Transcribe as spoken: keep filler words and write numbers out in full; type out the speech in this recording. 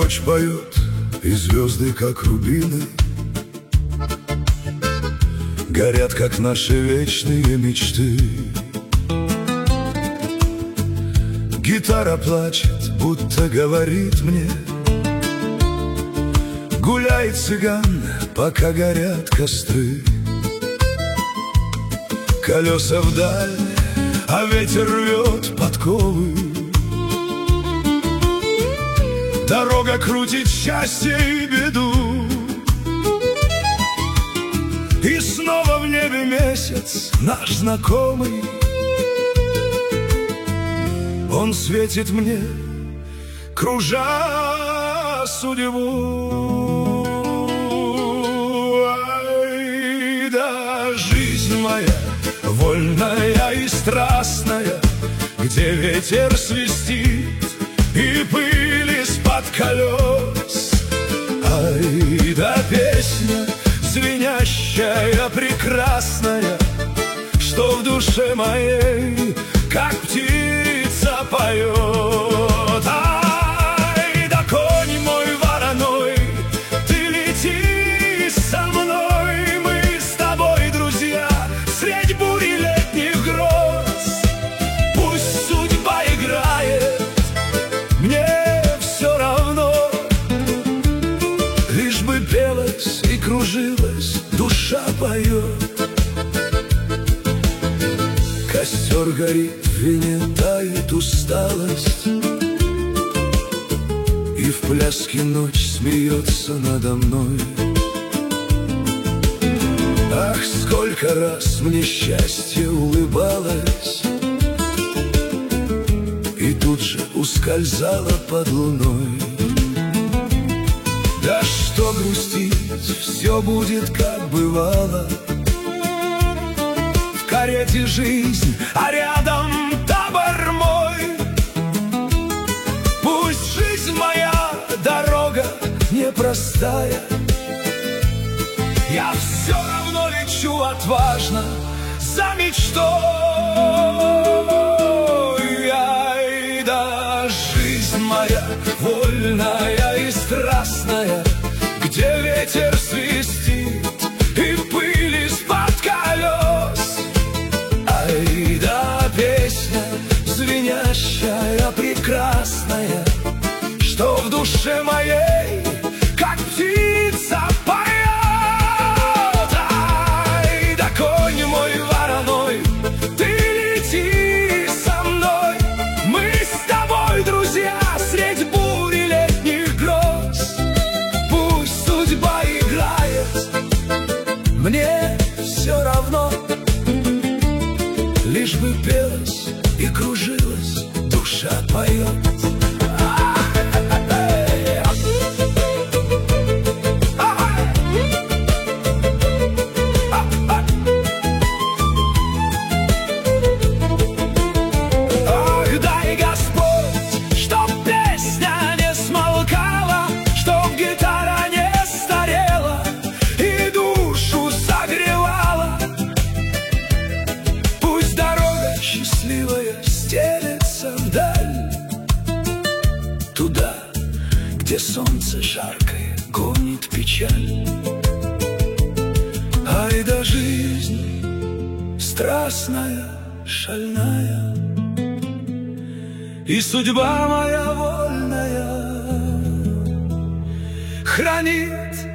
ночь поет, и звезды, как рубины, горят, как наши вечные мечты. Гитара плачет, будто говорит мне: гуляй, цыган, пока горят костры. Колеса вдаль, а ветер рвет подковы. Дорога крутит счастье и беду. И снова в небе месяц, наш знакомый. Он светит мне, кружа судьбу. Ай да жизнь моя, вольная и страстная, где ветер свистит и пыль из-под колес. Ай да песня, звенящая, прекрасная, что в душе моей, как птица, поет. Ай да конь мой вороной, ты лети со мной, мы с тобой, друзья, средь бури летних гроз. Пусть судьба играет, мне все равно, лишь бы пелась и кружилась, душа поет. Костер горит, в вине тает усталость, и в пляске ночь смеется надо мной. Ах, сколько раз мне счастье улыбалось, и тут же ускользала под луной. Да что грустить, все будет как бывало. В карете жизнь, а рядом табор мой. Пусть жизнь моя дорога непростая, я все равно лечу отважно за мечтой. Ай да жизнь моя, вольная и страстная, где ветер свистит и пыль из-под колес. Ай да песня, звенящая, прекрасная, что в душе моей, как птица, поет. Ай да конь мой вороной, ты лети со мной, мы с тобой, друзья, средь бури летних гроз. Пусть судьба играет, мне все равно, лишь бы пелась и кружилась, душа поет. Ах, дай Господь, чтоб песня не смолкала, чтоб гитара не старела и душу согревала. Пусть дорога счастливая стелется вдаль, туда, где солнце жаркое гонит печаль. Ай да жизнь страстная, шальная, и судьба моя вольная хранит